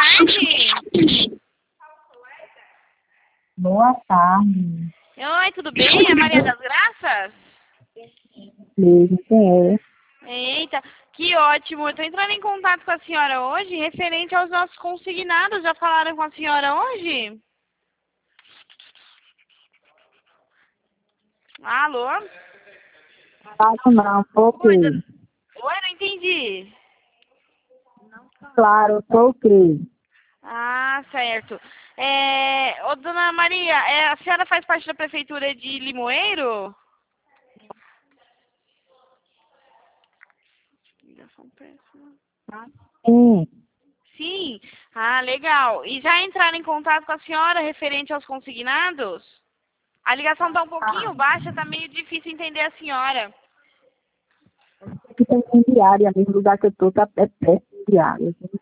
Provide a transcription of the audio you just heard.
tarde. Boa tarde. Oi, tudo bem? É a Maria das Graças? Mesmo, quem é? Eita, que ótimo. Eu tô entrando em contato com a senhora hoje, referente aos nossos consignados. Já falaram com a senhora hoje? Alô? Faço não, tô Oi, ok. Oi, não entendi. Claro, tô ok. Ah, certo. Ô, dona Maria, a senhora faz parte da prefeitura de Limoeiro? Ligação péssima. Sim, Sim. Ah, legal. E já entraram em contato com a senhora referente aos consignados? A ligação está um pouquinho baixa, tá meio difícil entender a senhora. aqui tem diária, mesmo lugar que eu tô, tá, é péssimo diária.